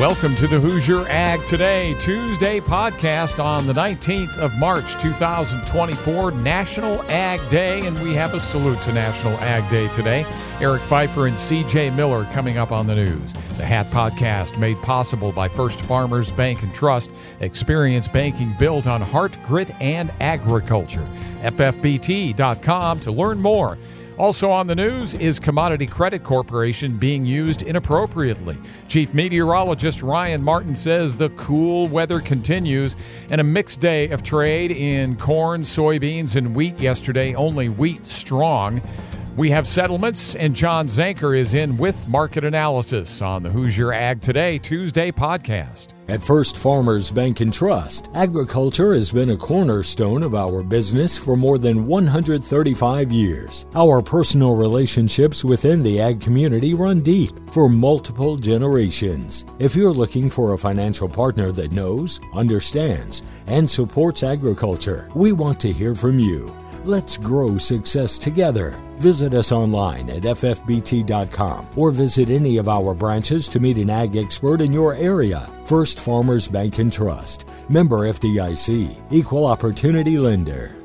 Welcome to the Hoosier Ag Today Tuesday podcast on the 19th of March 2024, National Ag Day, and we have a salute to National Ag Day today. Eric Pfeiffer and CJ Miller coming up on the news. The HAT podcast made possible by First Farmers Bank and Trust. Experience banking built on heart, grit, and agriculture. FFBT.com to learn more. Also on the news is Commodity Credit Corporation being used inappropriately. Chief Meteorologist Ryan Martin says the cool weather continues and a mixed day of trade in corn, soybeans, and wheat yesterday, only wheat strong. We have settlements, and John Zanker is in with market analysis on the Hoosier Ag Today Tuesday podcast. At First Farmers Bank and Trust, agriculture has been a cornerstone of our business for more than 135 years. Our personal relationships within the ag community run deep for multiple generations. If you're looking for a financial partner that knows, understands, and supports agriculture, we want to hear from you. Let's grow success together. Visit us online at ffbt.com or visit any of our branches to meet an ag expert in your area. First Farmers Bank and Trust. Member FDIC. Equal Opportunity Lender.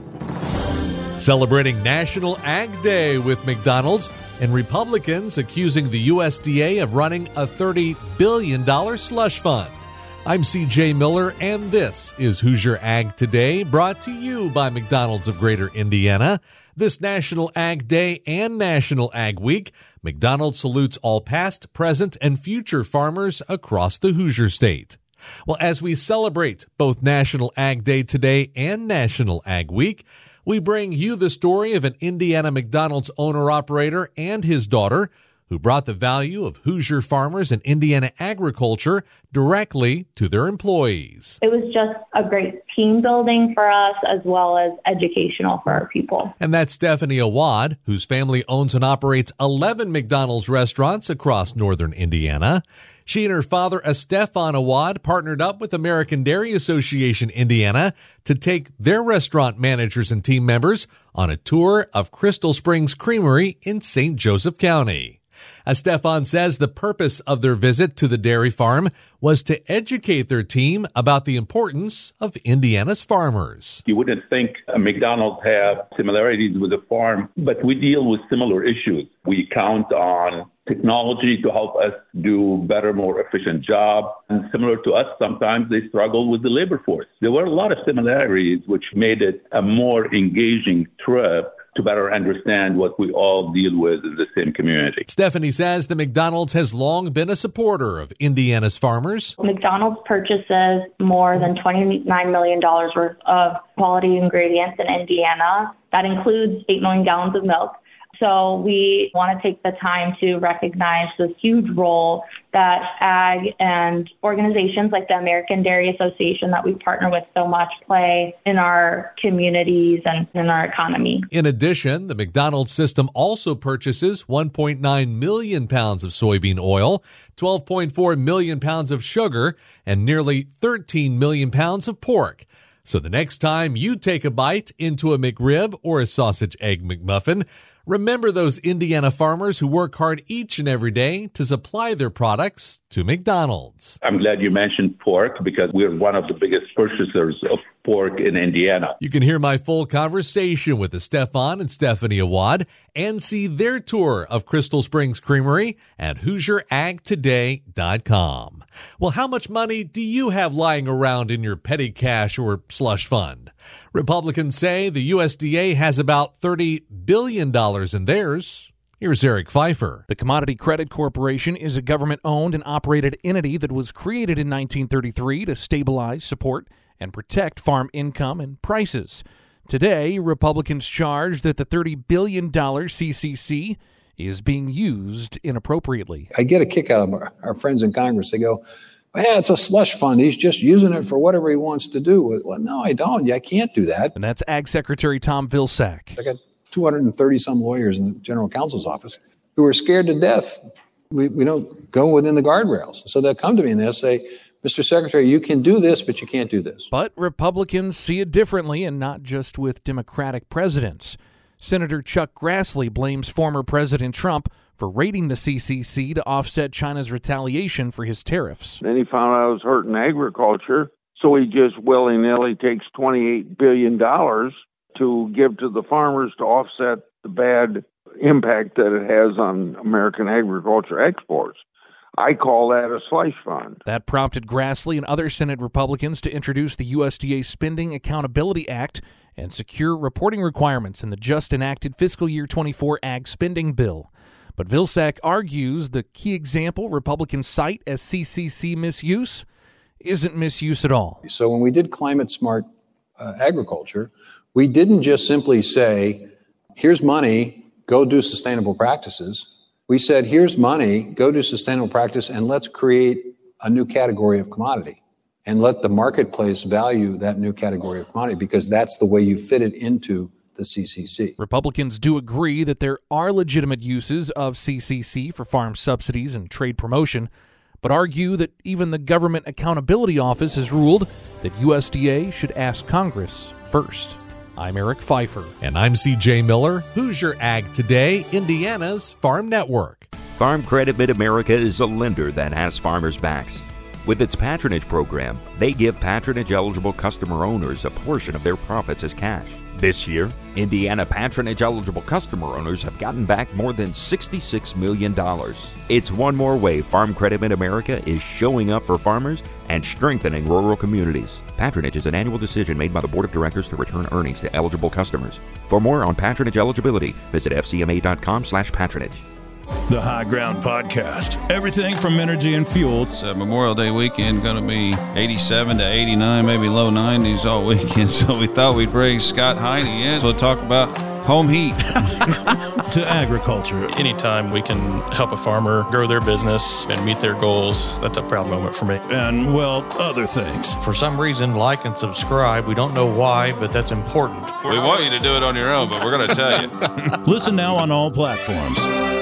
Celebrating National Ag Day with McDonald's and Republicans accusing the USDA of running a $30 billion slush fund. I'm CJ Miller, and this is Hoosier Ag Today, brought to you by McDonald's of Greater Indiana. This National Ag Day and National Ag Week, McDonald's salutes all past, present, and future farmers across the Hoosier State. Well, as we celebrate both National Ag Day today and National Ag Week, we bring you the story of an Indiana McDonald's owner-operator and his daughter who brought the value of Hoosier farmers and Indiana agriculture directly to their employees. It was just a great team building for us as well as educational for our people. And that's Stephanie Awad, whose family owns and operates 11 McDonald's restaurants across northern Indiana. She and her father, Estefan Awad, partnered up with American Dairy Association Indiana to take their restaurant managers and team members on a tour of Crystal Springs Creamery in St. Joseph County. Estefan says the purpose of their visit to the dairy farm was to educate their team about the importance of Indiana's farmers. You wouldn't think McDonald's have similarities with the farm, but we deal with similar issues. We count on technology to help us do better, more efficient job. And similar to us, sometimes they struggle with the labor force. There were a lot of similarities, which made it a more engaging trip to better understand what we all deal with in the same community. Stephanie says the McDonald's has long been a supporter of Indiana's farmers. McDonald's purchases more than $29 million worth of quality ingredients in Indiana. That includes 8 million gallons of milk. So we want to take the time to recognize this huge role that ag and organizations like the American Dairy Association that we partner with so much play in our communities and in our economy. In addition, the McDonald's system also purchases 1.9 million pounds of soybean oil, 12.4 million pounds of sugar, and nearly 13 million pounds of pork. So the next time you take a bite into a McRib or a sausage egg McMuffin, remember those Indiana farmers who work hard each and every day to supply their products to McDonald's. I'm glad you mentioned pork because we're one of the biggest purchasers of pork in Indiana. You can hear my full conversation with Estefan and Stephanie Awad and see their tour of Crystal Springs Creamery at HoosierAgToday.com. Well, how much money do you have lying around in your petty cash or slush fund? Republicans say the USDA has about $30 billion in theirs. Here's Eric Pfeiffer. The Commodity Credit Corporation is a government-owned and operated entity that was created in 1933 to stabilize, support, and protect farm income and prices. Today, Republicans charge that the $30 billion CCC is being used inappropriately. I get a kick out of our friends in Congress. They go, yeah, it's a slush fund. He's just using it for whatever he wants to do. Well, no, I don't. Yeah, I can't do that. And that's Ag Secretary Tom Vilsack. I got 230-some lawyers in the general counsel's office who are scared to death. We don't go within the guardrails. So they'll come to me and they'll say, Mr. Secretary, you can do this, but you can't do this. But Republicans see it differently, and not just with Democratic presidents. Senator Chuck Grassley blames former President Trump for raiding the CCC to offset China's retaliation for his tariffs. Then he found out it was hurting agriculture, so he just willy-nilly takes $28 billion to give to the farmers to offset the bad impact that it has on American agriculture exports. I call that a slush fund. That prompted Grassley and other Senate Republicans to introduce the USDA Spending Accountability Act and secure reporting requirements in the just enacted fiscal year 24 Ag Spending Bill. But Vilsack argues the key example Republicans cite as CCC misuse isn't misuse at all. So when we did climate smart agriculture, we didn't just simply say, here's money, go do sustainable practices. We said, here's money, go do sustainable practice, and let's create a new category of commodity and let the marketplace value that new category of commodity, because that's the way you fit it into the CCC. Republicans do agree that there are legitimate uses of CCC for farm subsidies and trade promotion, but argue that even the Government Accountability Office has ruled that USDA should ask Congress first. I'm Eric Pfeiffer. And I'm C.J. Miller. Hoosier Ag Today, Indiana's Farm Network. Farm Credit Mid-America is a lender that has farmers' backs. With its patronage program, they give patronage-eligible customer owners a portion of their profits as cash. This year, Indiana patronage-eligible customer owners have gotten back more than $66 million. It's one more way Farm Credit Mid-America is showing up for farmers and strengthening rural communities. Patronage is an annual decision made by the Board of Directors to return earnings to eligible customers. For more on patronage eligibility, visit fcma.com/patronage. The High Ground Podcast. Everything from energy and fuel. It's Memorial Day weekend, going to be 87 to 89, maybe low 90s all weekend. So we thought we'd bring Scott Heine in to talk about home heat. To agriculture. Anytime we can help a farmer grow their business and meet their goals, that's a proud moment for me. And, well, other things. For some reason, like and subscribe. We don't know why, but that's important. We want you to do it on your own, but we're going to tell you. Listen now on all platforms.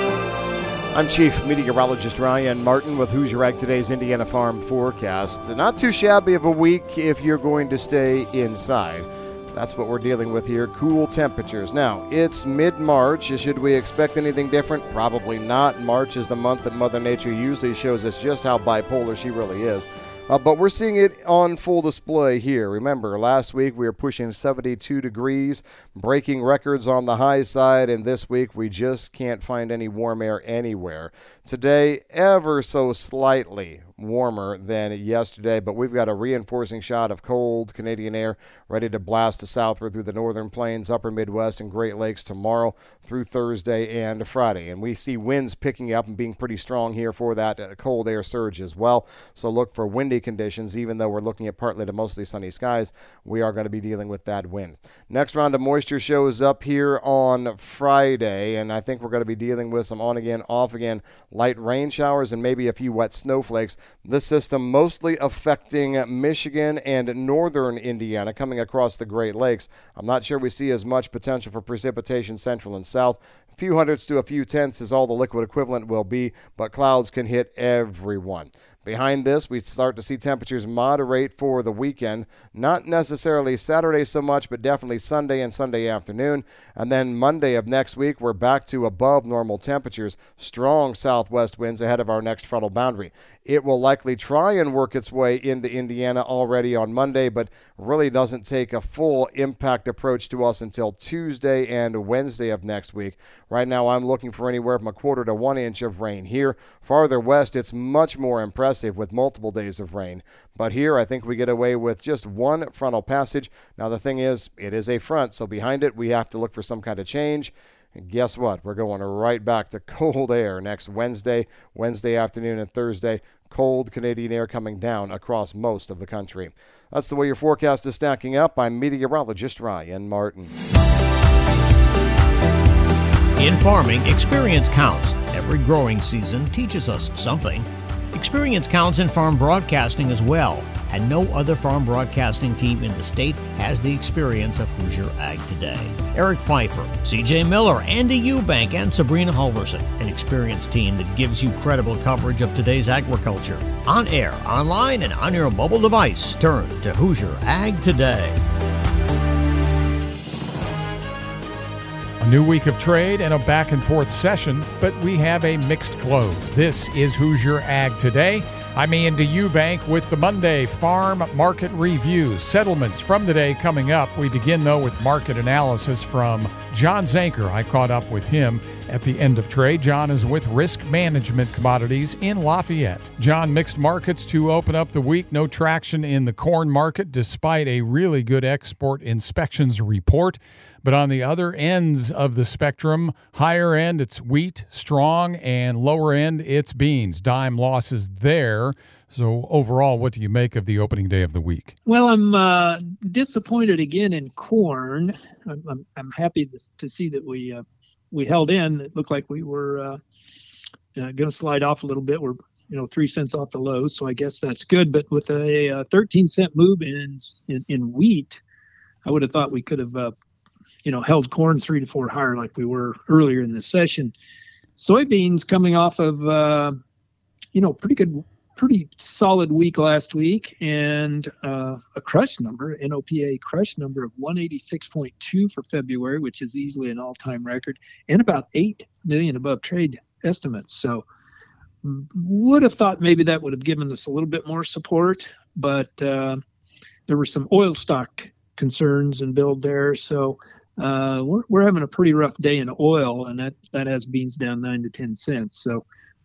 I'm Chief Meteorologist Ryan Martin with Hoosier Ag Today's Indiana Farm Forecast. Not too shabby of a week if you're going to stay inside. That's what we're dealing with here, cool temperatures. Now, it's mid-March. Should we expect anything different? Probably not. March is the month that Mother Nature usually shows us just how bipolar she really is. But we're seeing it on full display here. Remember, last week we were pushing 72 degrees, breaking records on the high side, and this week we just can't find any warm air anywhere. Today, ever so slightly warmer than yesterday, but we've got a reinforcing shot of cold Canadian air ready to blast southward through the northern plains, upper Midwest, and Great Lakes tomorrow through Thursday and Friday. And we see winds picking up and being pretty strong here for that cold air surge as well. So look for windy conditions. Even though we're looking at partly to mostly sunny skies, we are going to be dealing with that wind. Next round of moisture shows up here on Friday, and I think we're going to be dealing with some on-again, off-again light rain showers and maybe a few wet snowflakes. This system mostly affecting Michigan and northern Indiana, coming across the Great Lakes. I'm not sure we see as much potential for precipitation central and south. A few hundredths to a few tenths is all the liquid equivalent will be, but clouds can hit everyone. Behind this, we start to see temperatures moderate for the weekend. Not necessarily Saturday so much, but definitely Sunday and Sunday afternoon. And then Monday of next week, we're back to above normal temperatures. Strong southwest winds ahead of our next frontal boundary. It will likely try and work its way into Indiana already on Monday, but really doesn't take a full impact approach to us until Tuesday and Wednesday of next week. Right now, I'm looking for anywhere from a quarter to 1 inch of rain here. Farther west, it's much more impressive with multiple days of rain. But here, I think we get away with just one frontal passage. Now, the thing is, it is a front, so behind it, we have to look for some kind of change. And guess what? We're going right back to cold air next Wednesday afternoon, and Thursday. Cold Canadian air coming down across most of the country. That's the way your forecast is stacking up. I'm meteorologist Ryan Martin. In farming, experience counts. Every growing season teaches us something. Experience counts in farm broadcasting as well, and no other farm broadcasting team in the state has the experience of Hoosier Ag Today. Eric Pfeiffer, C.J. Miller, Andy Eubank, and Sabrina Halverson, an experienced team that gives you credible coverage of today's agriculture. On air, online, and on your mobile device, turn to Hoosier Ag Today. A new week of trade and a back-and-forth session, but we have a mixed close. This is Hoosier Ag Today. I'm Ian DeEubank with the Monday Farm Market Review. Settlements from the day coming up. We begin, though, with market analysis from John Zanker. I caught up with him at the end of trade. John is with Risk Management Commodities in Lafayette. John, mixed markets to open up the week. No traction in the corn market despite a really good export inspections report. But on the other ends of the spectrum, higher end, it's wheat, strong, and lower end, it's beans. Dime losses there. So overall, what do you make of the opening day of the week? Well, I'm disappointed again in corn. I'm happy to see that we held in. It looked like we were going to slide off a little bit. We're 3 cents off the low, so I guess that's good. But with a 13-cent move in wheat, I would have thought we could have held corn 3 to 4 higher like we were earlier in the session. Soybeans coming off of pretty solid week last week, and a crush number, NOPA crush number of 186.2 for February, which is easily an all-time record, and about 8 million above trade estimates. So would have thought maybe that would have given us a little bit more support, but there were some oil stock concerns and build there. So we're having a pretty rough day in oil, and that has beans down 9 to 10 cents. So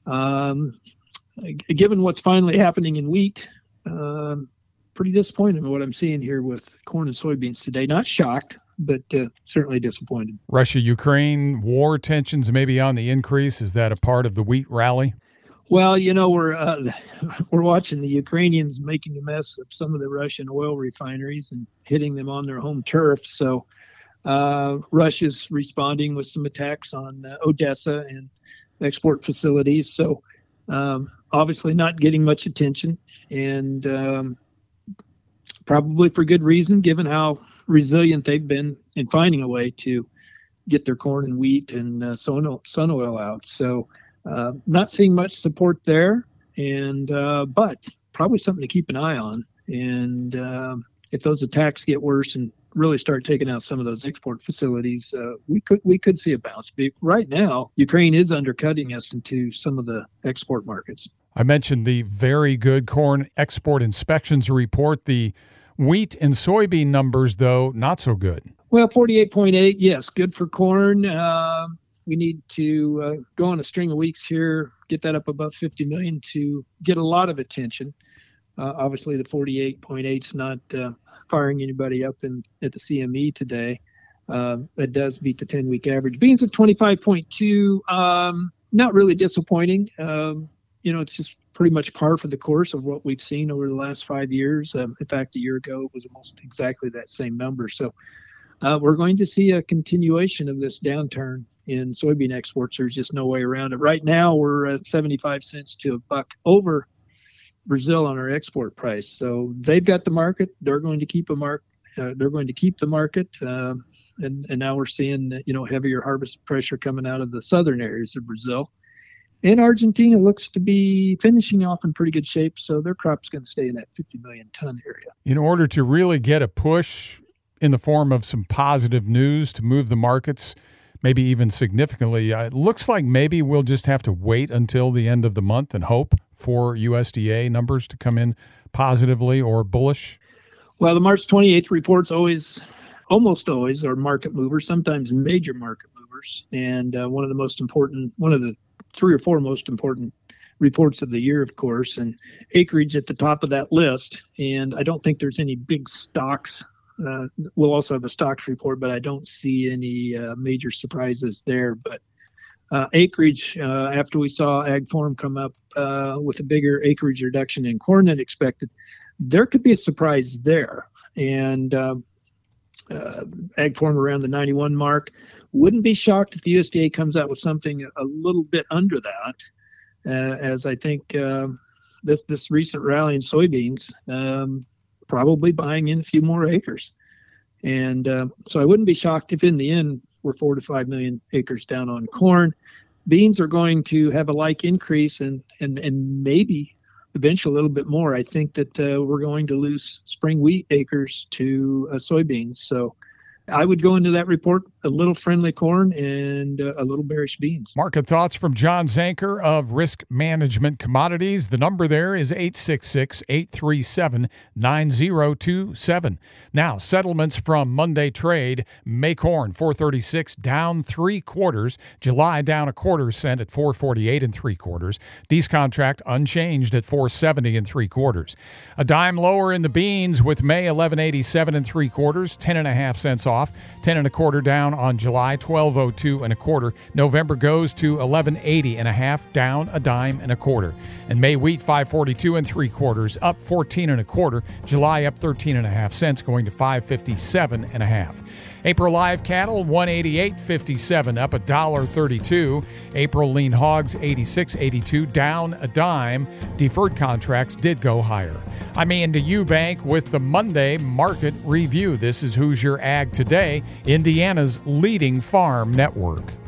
given what's finally happening in wheat, pretty disappointed in what I'm seeing here with corn and soybeans today. Not shocked, but certainly disappointed. Russia-Ukraine war tensions may be on the increase. Is that a part of the wheat rally? Well, we're watching the Ukrainians making a mess of some of the Russian oil refineries and hitting them on their home turf. So Russia's responding with some attacks on Odessa and export facilities. So obviously not getting much attention, and probably for good reason, given how resilient they've been in finding a way to get their corn and wheat and sun oil out. So not seeing much support there, and but probably something to keep an eye on. And if those attacks get worse and really start taking out some of those export facilities, we could see a bounce. But right now, Ukraine is undercutting us into some of the export markets. I mentioned the very good corn export inspections report. The wheat and soybean numbers, though, not so good. Well, 48.8, yes, good for corn. We need to go on a string of weeks here, get that up above 50 million to get a lot of attention. Obviously, the 48.8 is not firing anybody up at the CME today. That does beat the 10-week average. Beans at 25.2, not really disappointing. It's just pretty much par for the course of what we've seen over the last 5 years. In fact, a year ago, it was almost exactly that same number. So we're going to see a continuation of this downturn in soybean exports. There's just no way around it. Right now, we're at 75 cents to $1 over Brazil on our export price. So they've got the market. They're going to keep the market. And now we're seeing, heavier harvest pressure coming out of the southern areas of Brazil. And Argentina looks to be finishing off in pretty good shape. So their crop's going to stay in that 50 million ton area. In order to really get a push in the form of some positive news to move the markets, maybe even significantly, it looks like maybe we'll just have to wait until the end of the month and hope for USDA numbers to come in positively or bullish. Well, the March 28th reports almost always are market movers, sometimes major market movers. And one of the 3 or 4 most important reports of the year, of course, and acreage at the top of that list. And I don't think there's any big stocks. We'll also have a stocks report, but I don't see any major surprises there. But acreage, after we saw Ag Forum come up with a bigger acreage reduction in corn than expected, there could be a surprise there. And Ag Forum around the 91 mark. Wouldn't be shocked if the USDA comes out with something a little bit under that, as I think this recent rally in soybeans probably buying in a few more acres. And so I wouldn't be shocked if in the end we're 4 to 5 million acres down on corn. Beans are going to have a like increase and maybe eventually a little bit more. I think that we're going to lose spring wheat acres to soybeans. So I would go into that report a little friendly corn, and a little bearish beans. Market thoughts from John Zanker of Risk Management Commodities. The number there is 866-837-9027. Now, settlements from Monday trade. May corn, 436, down 3/4. July down 1/4 cent at 448 3/4. These contract unchanged at 470 3/4. A dime lower in the beans with May 1187 3/4, 10.5 cents off, 10 1/4 down on July, 1202 1/4. November goes to 1180 1/2, down a dime and 1/4. And May wheat 542 3/4, up 14 1/4. July up 13.5 cents, going to 557 1/2. April live cattle 188.57, up $1.32. April lean hogs 86.82, down a dime. Deferred contracts did go higher. I'm Ian DeEubank with the Monday Market Review. This is Hoosier Ag Today, Indiana's leading farm network.